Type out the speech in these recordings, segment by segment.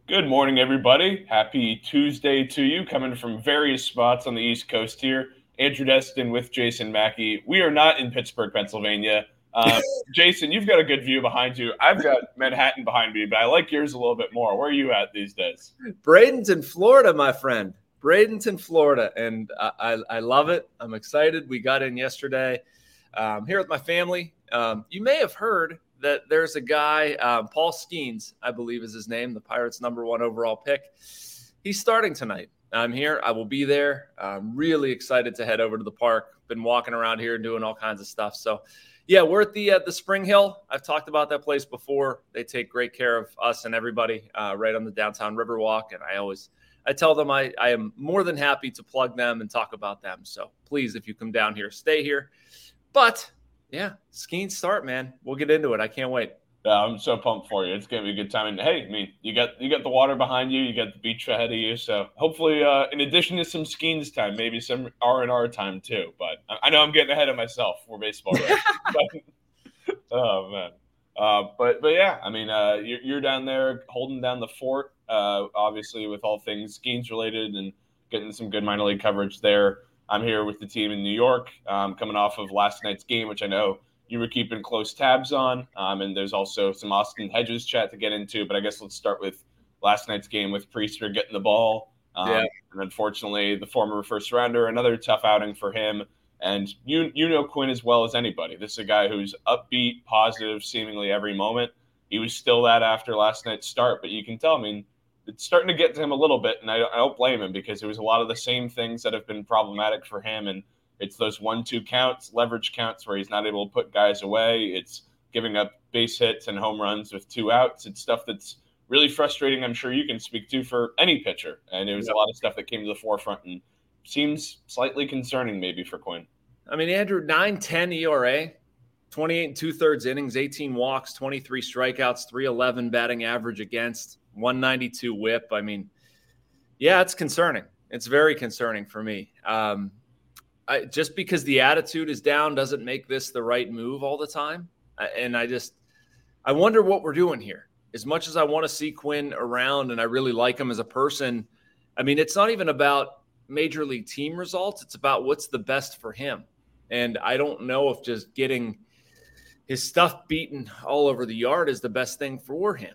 Good morning, everybody. Happy Tuesday to you, coming from various spots on the East Coast here. Andrew Destin with Jason Mackey. We are not in Pittsburgh, Pennsylvania. Jason, you've got a good view behind you. I've got Manhattan behind me, but I like yours a little bit more. Where are you at these days? Bradenton, Florida, my friend. Bradenton, Florida. And I love it. I'm excited. We got in yesterday here with my family. You may have heard that there's a guy, Paul Skeens, I believe is his name, the Pirates' #1 overall pick. He's starting tonight. I'm here. I will be there. I'm really excited to head over to the park. Been walking around here and doing all kinds of stuff. So, yeah, we're at the Spring Hill. I've talked about that place before. They take great care of us and everybody right on the downtown Riverwalk. And I tell them I am more than happy to plug them and talk about them. So please, if you come down here, stay here. But yeah, skiing start, man. We'll get into it. I can't wait. I'm so pumped for you. It's gonna be a good time. And hey, I mean, you got the water behind you, you got the beach ahead of you. So hopefully, in addition to some skiing time, maybe some R&R time too. But I know I'm getting ahead of myself for baseball. Oh man. But yeah, I mean, you're down there holding down the fort, obviously with all things skiing's related and getting some good minor league coverage there. I'm here with the team in New York, coming off of last night's game, which I know you were keeping close tabs on. And there's also some Austin Hedges chat to get into. But I guess let's start with last night's game with Priester getting the ball. And unfortunately, the former first rounder, another tough outing for him. And you know Quinn as well as anybody. This is a guy who's upbeat, positive, seemingly every moment. He was still that after last night's start, but you can tell, I mean, it's starting to get to him a little bit, and I don't blame him because it was a lot of the same things that have been problematic for him, and it's those 1-2 counts, leverage counts where he's not able to put guys away. It's giving up base hits and home runs with 2 outs. It's stuff that's really frustrating. I'm sure you can speak to for any pitcher, and it was a lot of stuff that came to the forefront and seems slightly concerning maybe for Quinn. I mean, Andrew, 9.10 ERA, 28 2/3 innings, 18 walks, 23 strikeouts, 311 batting average against, 192 whip. I mean, yeah, it's concerning. It's very concerning for me. Just because the attitude is down doesn't make this the right move all the time. And I wonder what we're doing here. As much as I want to see Quinn around and I really like him as a person, I mean, it's not even about major league team results. It's about what's the best for him. And I don't know if just getting his stuff beaten all over the yard is the best thing for him.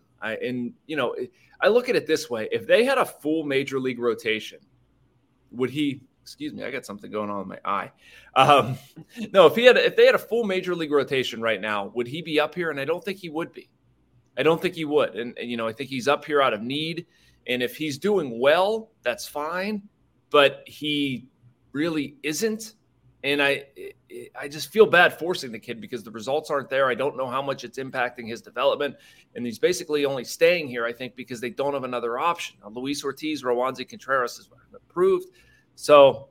I look at it this way. If they had a full major league rotation, would he – excuse me, I got something going on with my eye. No, if they had a full major league rotation right now, would he be up here? And I don't think he would be. I don't think he would. And I think he's up here out of need. And if he's doing well, that's fine. But he really isn't. And I just feel bad forcing the kid because the results aren't there. I don't know how much it's impacting his development. And he's basically only staying here, I think, because they don't have another option. Now, Luis Ortiz, Roansy Contreras is approved. So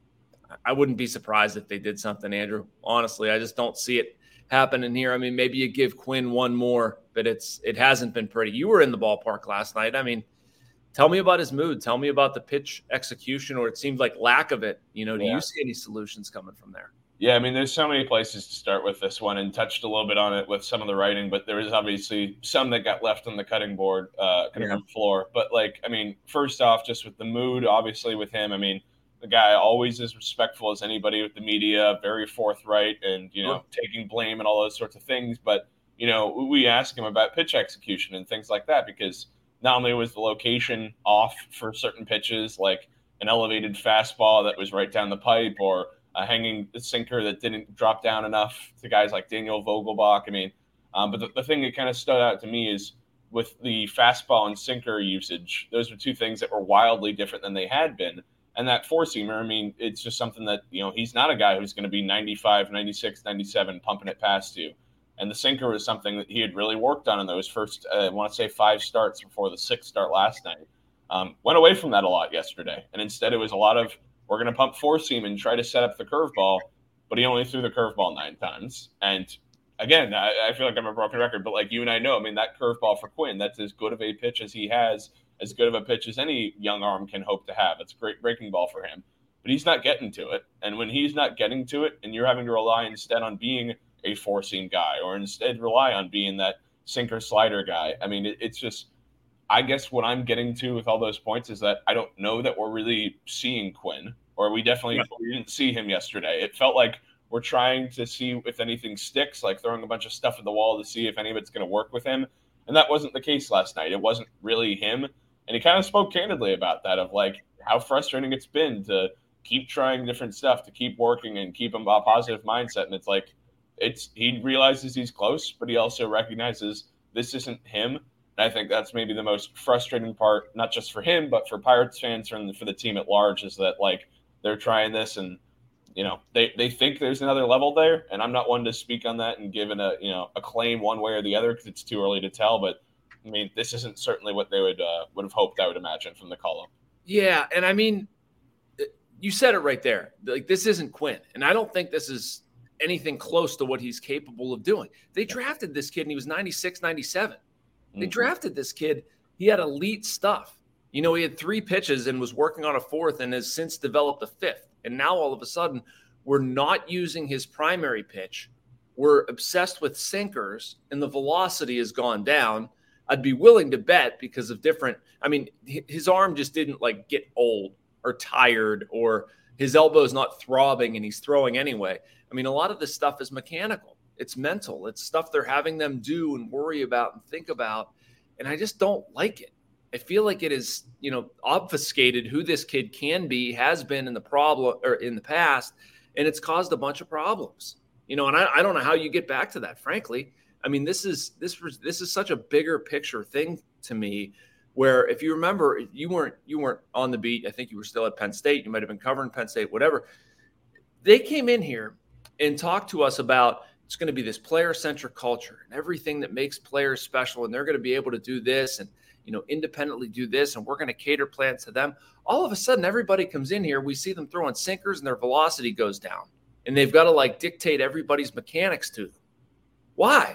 I wouldn't be surprised if they did something, Andrew. Honestly, I just don't see it happening here. I mean, maybe you give Quinn one more, but it hasn't been pretty. You were in the ballpark last night. I mean, tell me about his mood. Tell me about the pitch execution, or it seems like lack of it. Do you see any solutions coming from there? Yeah, I mean, there's so many places to start with this one, and touched a little bit on it with some of the writing, but there was obviously some that got left on the cutting board, room floor. But, I mean, first off, just with the mood, obviously with him, I mean, the guy always is respectful as anybody with the media, very forthright and, taking blame and all those sorts of things. But, we ask him about pitch execution and things like that because not only was the location off for certain pitches, like an elevated fastball that was right down the pipe or a hanging sinker that didn't drop down enough to guys like Daniel Vogelbach. I mean, but the thing that kind of stood out to me is with the fastball and sinker usage, those were two things that were wildly different than they had been. And that four-seamer, I mean, it's just something that, he's not a guy who's going to be 95, 96, 97 pumping it past you. And the sinker was something that he had really worked on in those first, I want to say 5 starts before the 6th start last night. Went away from that a lot yesterday. And instead it was a lot of, we're going to pump four-seam and try to set up the curveball, but he only threw the curveball 9 times. And again, I feel like I'm a broken record, but like you and I know, I mean, that curveball for Quinn, that's as good of a pitch as he has, as good of a pitch as any young arm can hope to have. It's a great breaking ball for him, but he's not getting to it. And when he's not getting to it and you're having to rely instead on being a four-seam guy or instead rely on being that sinker slider guy, I mean, it's just, I guess what I'm getting to with all those points is that I don't know that we're really seeing Quinn, or we didn't see him yesterday. It felt like we're trying to see if anything sticks, like throwing a bunch of stuff at the wall to see if any of it's going to work with him. And that wasn't the case last night. It wasn't really him. And he kind of spoke candidly about that, of like how frustrating it's been to keep trying different stuff, to keep working and keep him a positive mindset. And it's like, he realizes he's close, but he also recognizes this isn't him. And I think that's maybe the most frustrating part, not just for him, but for Pirates fans and for the team at large, is that like they're trying this and, you know, they think there's another level there. And I'm not one to speak on that and give it a claim one way or the other because it's too early to tell. But I mean, this isn't certainly what they would have hoped, I would imagine, from the call-up. Yeah. And I mean, you said it right there. Like, this isn't Quinn. And I don't think this is anything close to what he's capable of doing. They drafted this kid and he was 96, 97. They drafted this kid. He had elite stuff. You know, he had 3 pitches and was working on a 4th and has since developed a 5th. And now all of a sudden, we're not using his primary pitch. We're obsessed with sinkers and the velocity has gone down. I'd be willing to bet because of his arm just didn't like get old or tired, or his elbow's not throbbing and he's throwing anyway. I mean, a lot of this stuff is mechanical. It's mental. It's stuff they're having them do and worry about and think about. And I just don't like it. I feel like it is, obfuscated who this kid can be, has been in the past, and it's caused a bunch of problems. And I don't know how you get back to that, frankly. I mean, this is such a bigger picture thing to me, where if you remember, you weren't on the beat. I think you were still at Penn State. You might have been covering Penn State, whatever. They came in here and talked to us about it's going to be this player-centric culture and everything that makes players special, and they're going to be able to do this and, independently do this, and we're going to cater plans to them. All of a sudden, everybody comes in here. We see them throwing sinkers and their velocity goes down, and they've got to dictate everybody's mechanics to them. Why?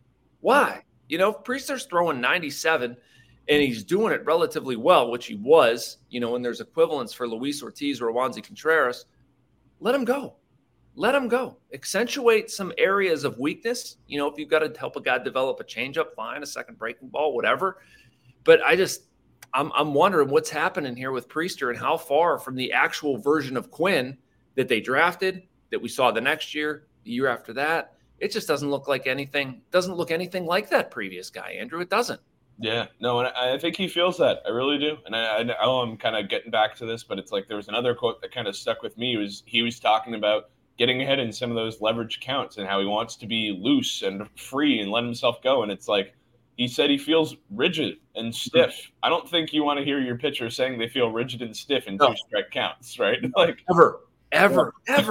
If Priester's throwing 97 and he's doing it relatively well, which he was, and there's equivalents for Luis Ortiz or Roansy Contreras, let him go. Let him go. Accentuate some areas of weakness. If you've got to help a guy develop a changeup, fine, a second breaking ball, whatever. But I'm wondering what's happening here with Priester and how far from the actual version of Quinn that they drafted, that we saw the next year, the year after that. It just doesn't look like anything. Doesn't look anything like that previous guy, Andrew. It doesn't. Yeah, no, and I think he feels that. I really do. And I know I'm kind of getting back to this, but it's like there was another quote that kind of stuck with me. He was talking about getting ahead in some of those leverage counts and how he wants to be loose and free and let himself go. And it's like he said he feels rigid and stiff. I don't think you want to hear your pitcher saying they feel rigid and stiff in 2-strike counts, right? Like ever.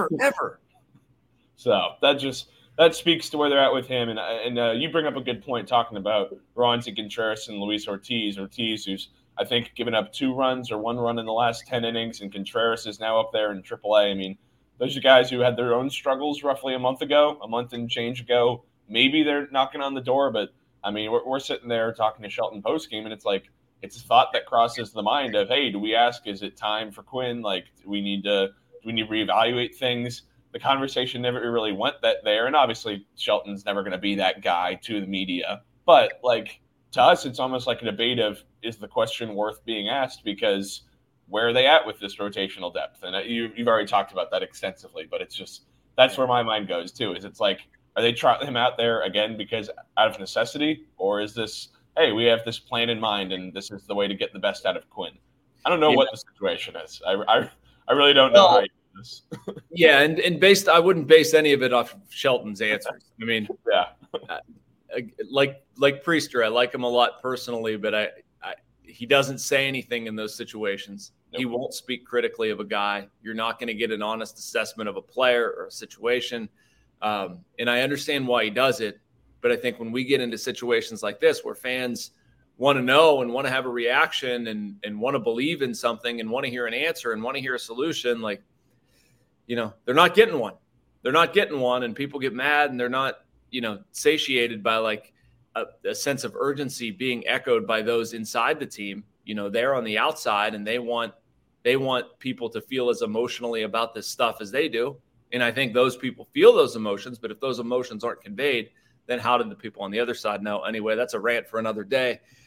So that speaks to where they're at with him. And you bring up a good point talking about Roansy Contreras and Luis Ortiz. Ortiz, who's, I think, given up 2 runs or 1 run in the last 10 innings, and Contreras is now up there in AAA. I mean, those are guys who had their own struggles roughly a month and change ago. Maybe they're knocking on the door, but, I mean, we're sitting there talking to Shelton postgame, and it's like it's a thought that crosses the mind of, hey, do we ask, is it time for Quinn? Like, do we need to reevaluate things? The conversation never really went there. And obviously Shelton's never going to be that guy to the media. But like to us, it's almost like a debate of, is the question worth being asked? Because where are they at with this rotational depth? And you've already talked about that extensively, but it's just, that's where my mind goes too. Is it's like, are they trotting him out there again because out of necessity? Or is this, hey, we have this plan in mind and this is the way to get the best out of Quinn? I don't know what the situation is. I really don't know how you do this. Yeah, and I wouldn't base any of it off Shelton's answers. I mean, yeah, like Priester, I like him a lot personally, but he doesn't say anything in those situations. Nope. He won't speak critically of a guy. You're not going to get an honest assessment of a player or a situation. And I understand why he does it, but I think when we get into situations like this where fans want to know and want to have a reaction and want to believe in something and want to hear an answer and want to hear a solution, like, they're not getting one. They're not getting one, and people get mad, and they're not, satiated by like a sense of urgency being echoed by those inside the team. They're on the outside, and they want people to feel as emotionally about this stuff as they do. And I think those people feel those emotions, but if those emotions aren't conveyed, then how did the people on the other side know? Anyway, that's a rant for another day.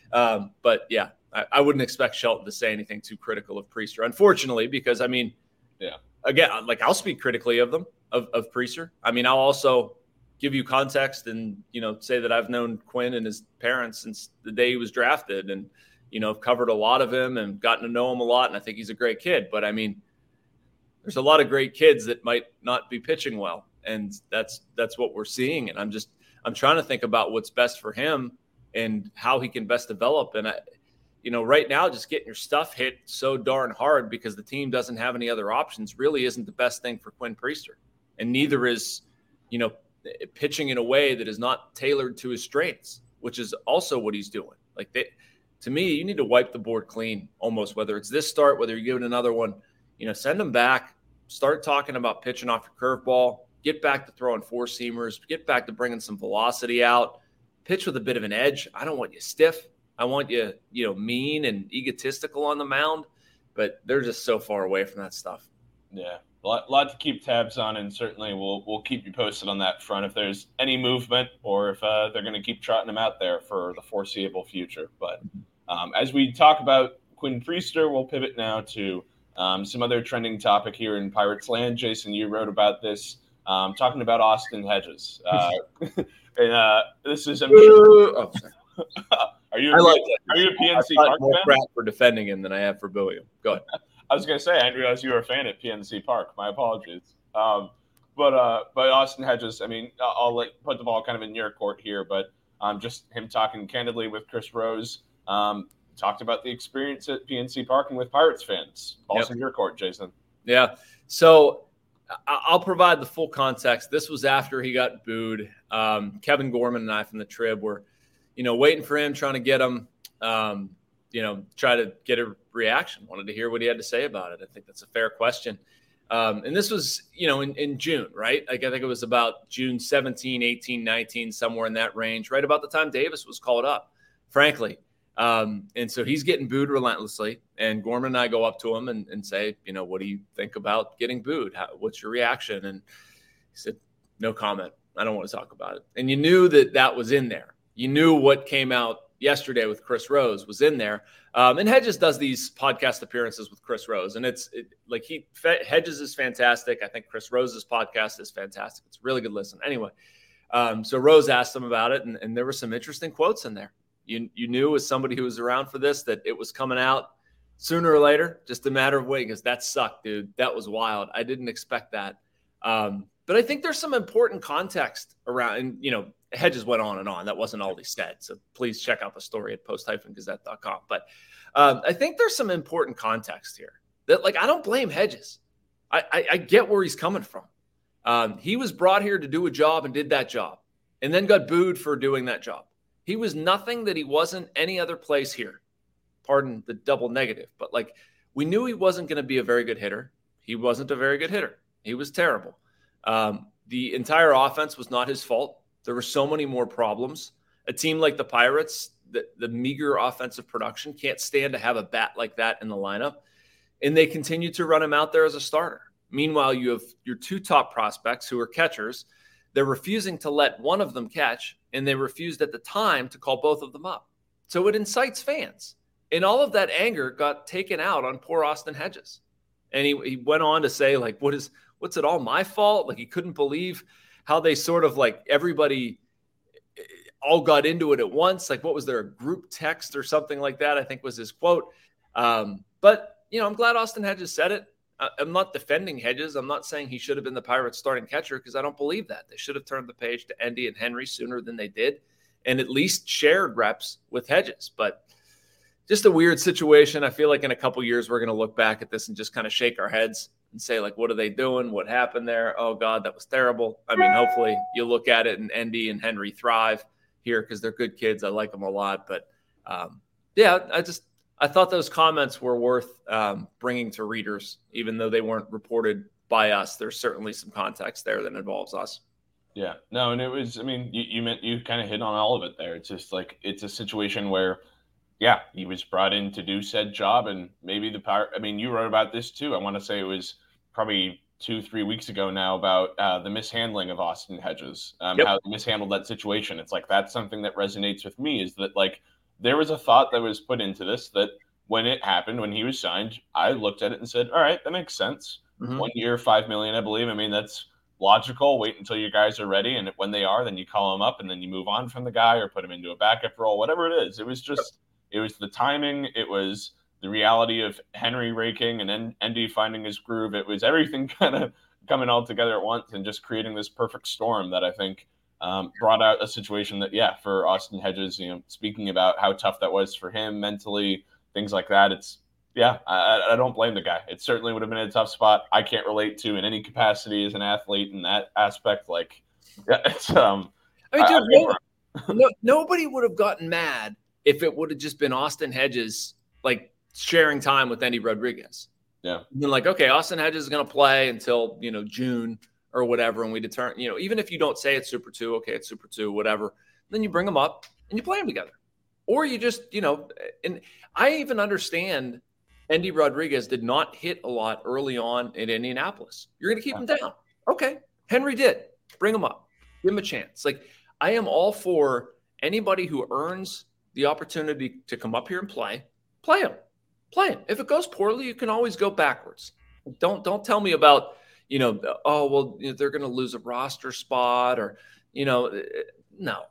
But yeah, I wouldn't expect Shelton to say anything too critical of Priester, unfortunately, because I mean, yeah, again, like I'll speak critically of them, of Priester. I mean, I'll also give you context and, say that I've known Quinn and his parents since the day he was drafted, and, I've covered a lot of him and gotten to know him a lot. And I think he's a great kid, but I mean, there's a lot of great kids that might not be pitching well. And that's what we're seeing. And I'm trying to think about what's best for him and how he can best develop. And right now, just getting your stuff hit so darn hard because the team doesn't have any other options really isn't the best thing for Quinn Priester. And neither is, pitching in a way that is not tailored to his strengths, which is also what he's doing. To me, you need to wipe the board clean almost, whether it's this start, whether you give it another one, send him back, start talking about pitching off your curveball, get back to throwing four-seamers, get back to bringing some velocity out, pitch with a bit of an edge. I don't want you stiff. I want you, mean and egotistical on the mound, but they're just so far away from that stuff. Yeah, a lot to keep tabs on, and certainly we'll keep you posted on that front if there's any movement or if they're going to keep trotting them out there for the foreseeable future. But as we talk about Quinn Priester, we'll pivot now to some other trending topic here in Pirates land. Jason, you wrote about this, talking about Austin Hedges. And this is, I'm sure. Are you a PNC Park more fan? crap for defending him than I have for booing him. Go ahead. I was going to say, I didn't realize you were a fan at PNC Park. My apologies. But Austin Hedges, I mean, I'll put the ball kind of in your court here, but just him talking candidly with Chris Rose, talked about the experience at PNC Park and with Pirates fans. Also in your court, Jason. Yeah. So I'll provide the full context. This was after he got booed. Kevin Gorman and I from the Trib were, waiting for him, trying to get him, try to get a reaction. Wanted to hear what he had to say about it. I think that's a fair question. And this was, in June, right? I think it was about June 17, 18, 19, somewhere in that range, right about the time Davis was called up, frankly. And so he's getting booed relentlessly. And Gorman and I go up to him and say, what do you think about getting booed? What's your reaction? And he said, no comment. I don't want to talk about it. And you knew that was in there. You knew what came out yesterday with Chris Rose was in there. And Hedges does these podcast appearances with Chris Rose. And Hedges is fantastic. I think Chris Rose's podcast is fantastic. It's a really good listen. Anyway, so Rose asked him about it, and there were some interesting quotes in there. You knew as somebody who was around for this that it was coming out sooner or later, just a matter of waiting, because that sucked, dude. That was wild. I didn't expect that. But I think there's some important context around, and, Hedges went on and on. That wasn't all he said. So please check out the story at post-gazette.com. But I think there's some important context here that, I don't blame Hedges. I get where he's coming from. He was brought here to do a job and did that job and then got booed for doing that job. He was nothing that he wasn't any other place here. Pardon the double negative. But we knew he wasn't going to be a very good hitter. He wasn't a very good hitter. He was terrible. The entire offense was not his fault. There were so many more problems. A team like the Pirates, the meager offensive production, can't stand to have a bat like that in the lineup. And they continue to run him out there as a starter. Meanwhile, you have your two top prospects who are catchers. They're refusing to let one of them catch, and they refused at the time to call both of them up. So it incites fans. And all of that anger got taken out on poor Austin Hedges. And he went on to say, what's it all my fault? He couldn't believe how they sort of everybody all got into it at once. What was there, a group text or something like that, I think was his quote. But, I'm glad Austin Hedges said it. I'm not defending Hedges. I'm not saying he should have been the Pirates starting catcher because I don't believe that. They should have turned the page to Endy and Henry sooner than they did and at least shared reps with Hedges. But just a weird situation. I feel like in a couple years, we're going to look back at this and just kind of shake our heads and say, what are they doing? What happened there? Oh, God, that was terrible. I mean, hopefully you look at it and Endy and Henry thrive here because they're good kids. I like them a lot. But, I thought those comments were worth bringing to readers, even though they weren't reported by us. There's certainly some context there that involves us. Yeah. No, and it was, you kind of hit on all of it there. It's just it's a situation where, yeah, he was brought in to do said job, and maybe you wrote about this too. I want to say it was probably 2-3 weeks ago now about the mishandling of Austin Hedges, how he mishandled that situation. It's that's something that resonates with me is that there was a thought that was put into this that when it happened, when he was signed, I looked at it and said, all right, that makes sense. 1 year, $5 million, I believe. I mean, that's logical. Wait until your guys are ready. And when they are, then you call them up and then you move on from the guy or put him into a backup role, whatever it is. It was the timing. It was the reality of Henry raking and then Endy finding his groove. It was everything kind of coming all together at once and just creating this perfect storm that I think brought out a situation that, for Austin Hedges, speaking about how tough that was for him mentally, things like that. I don't blame the guy. It certainly would have been a tough spot. I can't relate to in any capacity as an athlete in that aspect. Nobody would have gotten mad if it would have just been Austin Hedges, like sharing time with Endy Rodriguez. Yeah. And then okay, Austin Hedges is going to play until, June or whatever. And we determine, even if you don't say it's Super 2, okay, it's Super 2, whatever. Then you bring them up and you play them together. Or you just, and I even understand Endy Rodriguez did not hit a lot early on in Indianapolis. You're going to keep him down. Okay. Henry did. Bring him up. Give him a chance. I am all for anybody who earns the opportunity to come up here and play him. Play him. If it goes poorly, you can always go backwards. Don't tell me about, they're going to lose a roster spot or, no.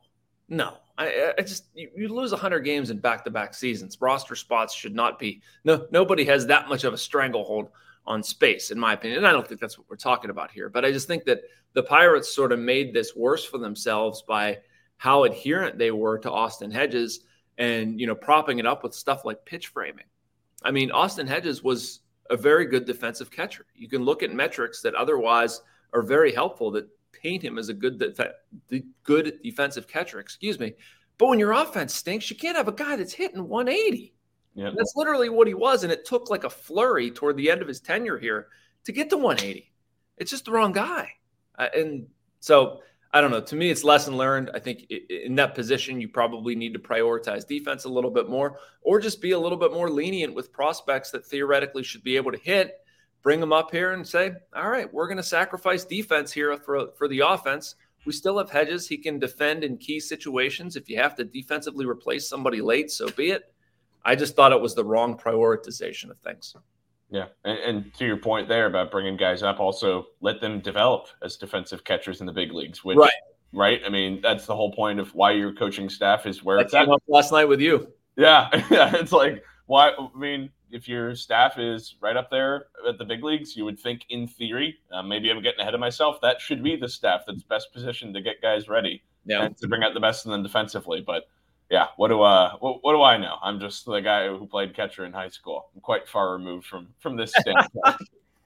I just, you lose 100 games in back-to-back seasons. Roster spots should not be. Nobody has that much of a stranglehold on space, in my opinion. And I don't think that's what we're talking about here. But I just think that the Pirates sort of made this worse for themselves by how adherent they were to Austin Hedges and, propping it up with stuff like pitch framing. I mean, Austin Hedges was a very good defensive catcher. You can look at metrics that otherwise are very helpful that paint him as a good defensive catcher, But when your offense stinks, you can't have a guy that's hitting 180. Yeah. That's literally what he was. And it took like a flurry toward the end of his tenure here to get to 180. It's just the wrong guy. And so, I don't know. To me, it's lesson learned. I think in that position, you probably need to prioritize defense a little bit more or just be a little bit more lenient with prospects that theoretically should be able to hit. Bring them up here and say, all right, we're going to sacrifice defense here for the offense. We still have Hedges. He can defend in key situations. If you have to defensively replace somebody late, so be it. I just thought it was the wrong prioritization of things. Yeah, and to your point there about bringing guys up, also let them develop as defensive catchers in the big leagues. Which, right? I mean, that's the whole point of why your coaching staff is where it's at. Last night with you. Yeah, it's like, why? I mean, if your staff is right up there at the big leagues, you would think in theory, maybe I'm getting ahead of myself, that should be the staff that's best positioned to get guys ready and to bring out the best in them defensively. But yeah, what do I know? I'm just the guy who played catcher in high school. I'm quite far removed from this standpoint.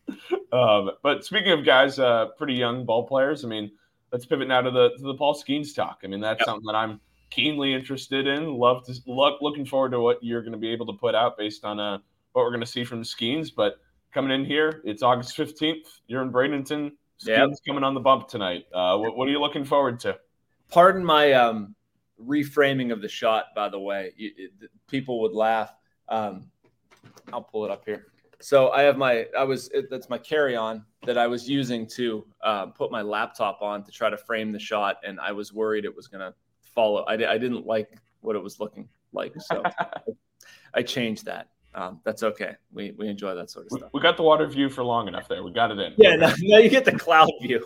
But speaking of guys, pretty young ball players, I mean, let's pivot now to the Paul Skenes talk. I mean, that's something that I'm keenly interested in. Looking forward to what you're going to be able to put out based on what we're going to see from Skenes. But coming in here, it's August 15th. You're in Bradenton. Skenes coming on the bump tonight. What are you looking forward to? Pardon my reframing of the shot, by the way. People would laugh. I'll pull it up here. So I have that's my carry-on that I was using to put my laptop on to try to frame the shot, and I was worried it was going to follow. I didn't like what it was looking like, so I changed that. That's okay. We enjoy that sort of stuff. We got the water view for long enough there. We got it in. Yeah, now you get the cloud view.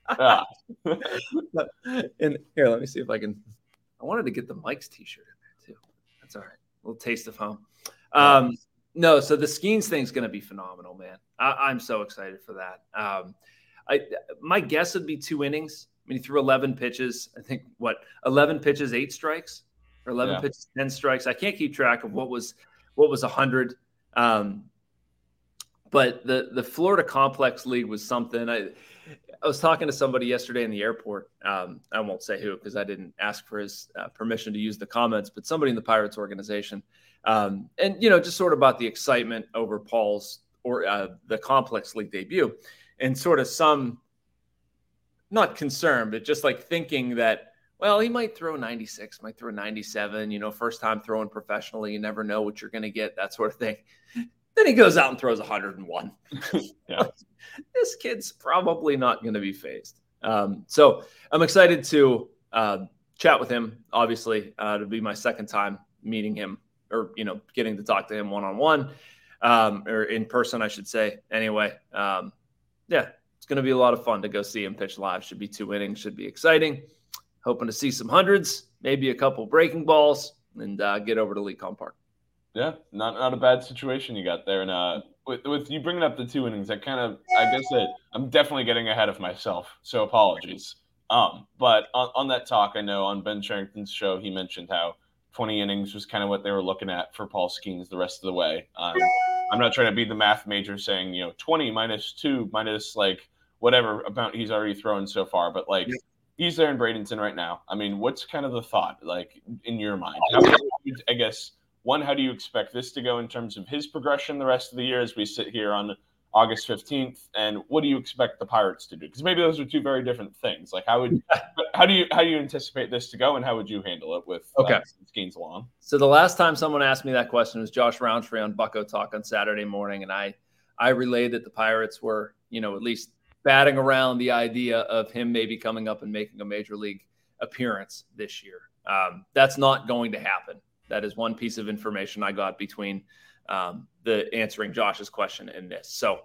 And here, let me see if I can. I wanted to get the Mike's T-shirt in there too. That's all right. A little taste of home. No, so the Skenes thing's going to be phenomenal, man. I'm so excited for that. My guess would be 2 innings. I mean, he threw 11 pitches. I think 11 pitches, 8 strikes, or 11 pitches, 10 strikes. I can't keep track of what was 100. But the Florida Complex League was something. I was talking to somebody yesterday in the airport. I won't say who because I didn't ask for his permission to use the comments, but somebody in the Pirates organization. And, just sort of about the excitement over Paul's the Complex League debut and sort of some, not concern, but just like thinking that, well, he might throw 96, might throw 97, first time throwing professionally. You never know what you're going to get, that sort of thing. Then he goes out and throws 101. Yeah. This kid's probably not going to be phased. So I'm excited to chat with him, obviously, to be my second time meeting him or, getting to talk to him one-on-one or in person, I should say. Anyway, it's going to be a lot of fun to go see him pitch live. Should be 2 innings, should be exciting. Hoping to see some hundreds, maybe a couple breaking balls, and get over to Lecon Park. Yeah, not a bad situation you got there. And with you bringing up the 2 innings, I guess that I'm definitely getting ahead of myself. So apologies. But on that talk, I know on Ben Cherington's show, he mentioned how 20 innings was kind of what they were looking at for Paul Skenes the rest of the way. I'm not trying to be the math major saying, 20 minus 2 minus like whatever amount he's already thrown so far. But like he's there in Bradenton right now. I mean, what's kind of the thought like in your mind? I guess, one, how do you expect this to go in terms of his progression the rest of the year as we sit here on August 15th? And what do you expect the Pirates to do? Because maybe those are two very different things. Like how do you anticipate this to go, and how would you handle it with Skenes along? So the last time someone asked me that question was Josh Roundtree on Bucko Talk on Saturday morning, and I relayed that the Pirates were, at least batting around the idea of him maybe coming up and making a major league appearance this year. That's not going to happen. That is one piece of information I got between the answering Josh's question and this. So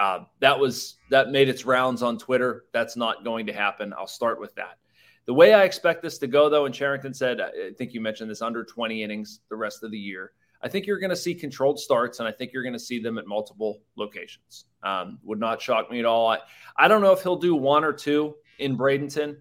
that made its rounds on Twitter. That's not going to happen. I'll start with that. The way I expect this to go, though, and Cherington said, I think you mentioned this, under 20 innings the rest of the year. I think you're going to see controlled starts, and I think you're going to see them at multiple locations. Would not shock me at all. I don't know if he'll do 1 or 2 in Bradenton.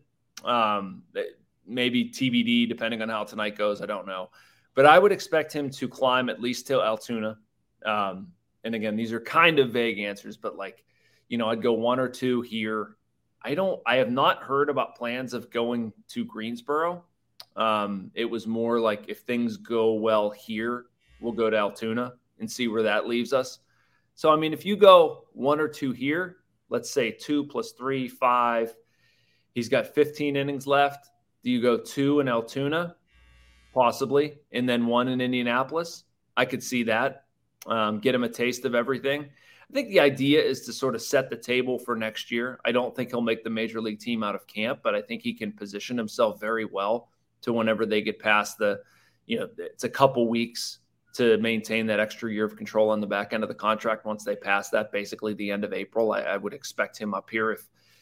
Maybe TBD, depending on how tonight goes. I don't know. But I would expect him to climb at least to Altoona. And again, these are kind of vague answers, but I'd go 1 or 2 here. I have not heard about plans of going to Greensboro. It was more like if things go well here, we'll go to Altoona and see where that leaves us. So, I mean, if you go 1 or 2 here, let's say 2 plus 3, 5, he's got 15 innings left. Do you go 2 in Altoona? Possibly, and then 1 in Indianapolis? I could see that. Get him a taste of everything. I think the idea is to sort of set the table for next year. I don't think he'll make the major league team out of camp, but I think he can position himself very well to whenever they get past it's a couple weeks to maintain that extra year of control on the back end of the contract. Once they pass that, basically the end of April, I would expect him up here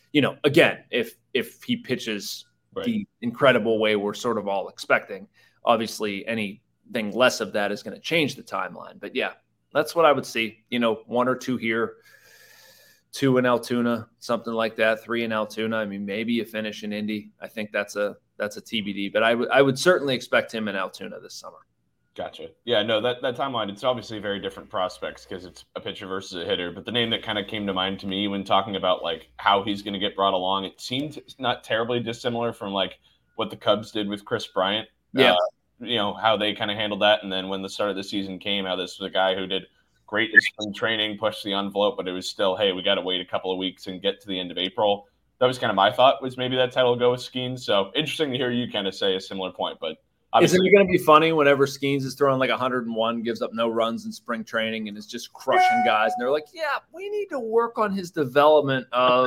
if he pitches the incredible way we're sort of all expecting. Obviously, anything less of that is going to change the timeline. But yeah, that's what I would see. 1 or 2 here, 2 in Altoona, something like that. 3 in Altoona. I mean, maybe you finish in Indy. I think that's a TBD. But I would certainly expect him in Altoona this summer. Gotcha. Yeah, no, that timeline, it's obviously very different prospects because it's a pitcher versus a hitter. But the name that kind of came to mind to me when talking about like how he's going to get brought along, it seemed not terribly dissimilar from like what the Cubs did with Chris Bryant. Yeah. How they kind of handled that. And then when the start of the season came, how this was a guy who did great in spring training, pushed the envelope, but it was still, hey, we got to wait a couple of weeks and get to the end of April. That was kind of my thought, was maybe that title will go with Skenes. So interesting to hear you kind of say a similar point. But isn't it going to be funny whenever Skenes is throwing like 101, gives up no runs in spring training, and is just crushing guys? And they're like, yeah, we need to work on his development of,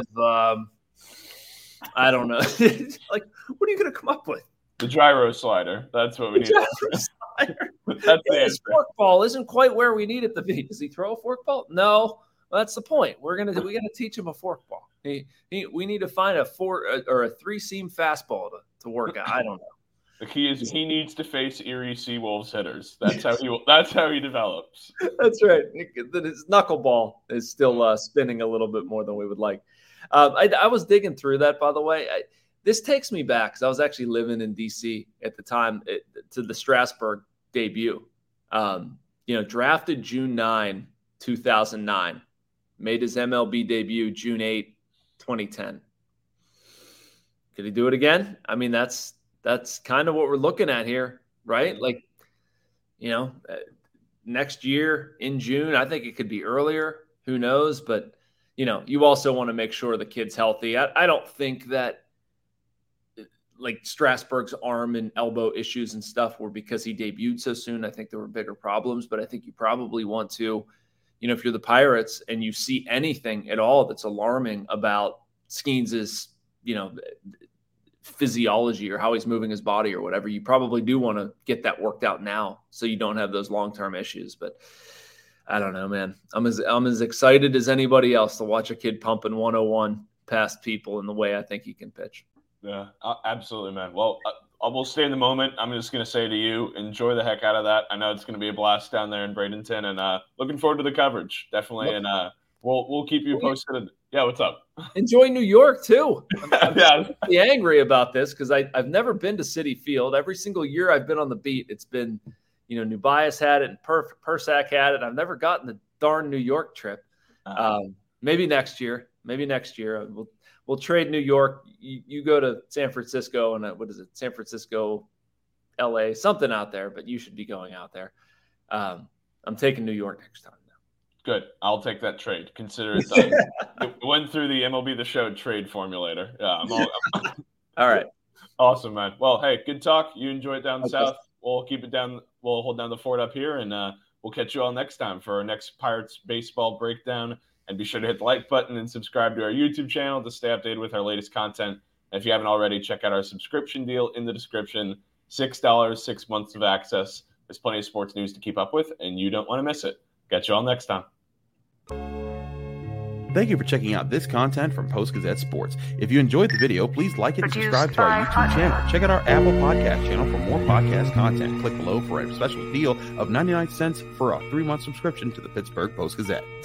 I don't know. Like, what are you going to come up with? The gyro slider. That's what we need. That's the answer. Forkball isn't quite where we need it to be. Does he throw a forkball? No. Well, that's the point. We got to teach him a forkball. We need to find a 4 or a 3-seam fastball to work out. I don't know. The key is he needs to face Erie Seawolves hitters. That's how he develops. That's right. His knuckleball is still spinning a little bit more than we would like. I was digging through that, by the way. This takes me back because I was actually living in D.C. at the time to the Strasburg debut. Drafted June 9, 2009. Made his MLB debut June 8, 2010. Could he do it again? I mean, that's kind of what we're looking at here, right? Like, next year in June, I think it could be earlier. Who knows? But, you also want to make sure the kid's healthy. I don't think that like Strasburg's arm and elbow issues and stuff were because he debuted so soon. I think there were bigger problems, but I think you probably want to, if you're the Pirates and you see anything at all that's alarming about Skenes' physiology or how he's moving his body or whatever, you probably do want to get that worked out now so you don't have those long-term issues. But I don't know, man. I'm as excited as anybody else to watch a kid pumping 101 past people in the way I think he can pitch. Yeah, absolutely, man. Well, I will stay in the moment. I'm just going to say to you, enjoy the heck out of that. I know it's going to be a blast down there in Bradenton, and looking forward to the coverage, definitely. Yep. And we'll keep you posted. Yeah, what's up? Enjoy New York too. I'm angry about this because I've never been to Citi Field. Every single year I've been on the beat, it's been, New Bias had it and Persac had it. I've never gotten the darn New York trip. Maybe next year. We'll trade New York. You go to San Francisco and what is it? San Francisco, LA, something out there, but you should be going out there. I'm taking New York next time. Good. I'll take that trade. Consider it done. It went through the MLB The Show trade formulator. Yeah. All right. Awesome, man. Well, hey, good talk. You enjoy it down south. We'll keep it down. We'll hold down the fort up here, and we'll catch you all next time for our next Pirates baseball breakdown. And be sure to hit the like button and subscribe to our YouTube channel to stay updated with our latest content. And if you haven't already, check out our subscription deal in the description. $6, 6 months of access. There's plenty of sports news to keep up with, and you don't want to miss it. Catch you all next time. Thank you for checking out this content from Post-Gazette Sports. If you enjoyed the video, please like it and subscribe to our YouTube channel. Check out our Apple Podcast channel for more podcast content. Click below for a special deal of 99 cents for a 3-month subscription to the Pittsburgh Post-Gazette.